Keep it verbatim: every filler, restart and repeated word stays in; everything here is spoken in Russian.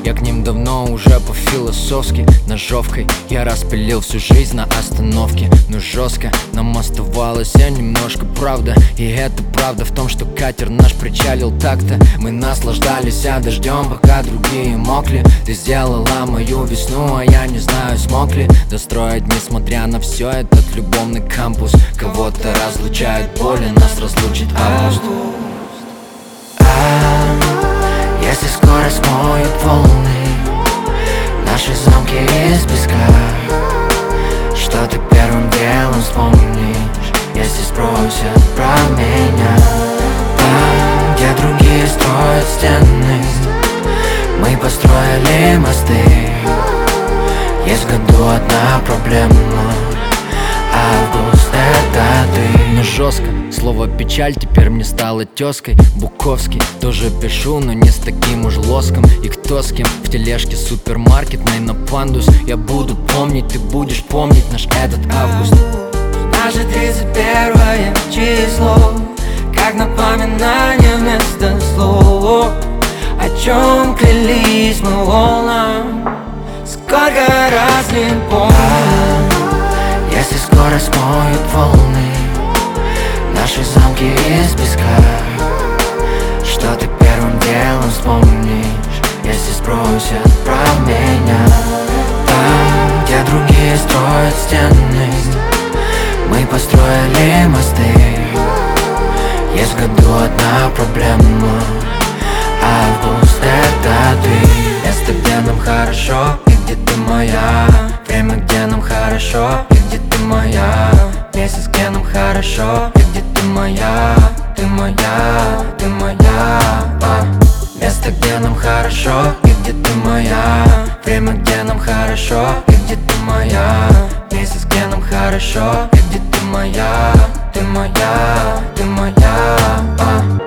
Я к ним давно уже по-философски ножовкой я распилил всю жизнь на остановке. Но жестко нам оставалось немножко правда. И это правда в том, что катер наш причалил так-то. Мы наслаждались дождем, пока другие мокли. Ты сделала мою весну, а я не знаю, смог ли достроить, несмотря на все, этот любовный кампус. Кого-то разлучает боли, нас разлучит август. А если скоро смоют волны наши замки из песка, что ты первым делом вспомнишь, если спросят про меня? Там, где другие строят стены, мы построили мосты. Есть в году одна проблема: август — это ты. Но жестко, слово печаль теперь мне стало тезкой. Буковский тоже пишу, но не с таким уж лоском. И кто с кем в тележке супермаркетной на пандус. Я буду помнить, ты будешь помнить наш этот август. Наше тридцать первое число, как напоминание вместо слов. О чем клялись мы волнам, сколько раз не помню. А если скоро смоют волны наши замки из песка, что ты первым делом вспомнишь, если спросят про меня? Там, где другие строят стены, мы построили мосты. Есть в году одна проблема: август — это ты. Место, где нам хорошо, и где ты моя. Время, где нам хорошо, и где ты моя. Месяц, где нам хорошо, и где ты моя. Ты моя, ты моя. А. Место, где нам хорошо, и где ты моя. Время, где нам хорошо, и где ты моя. Месяц, где нам хорошо, и где ты моя. Ты моя, ты моя. А.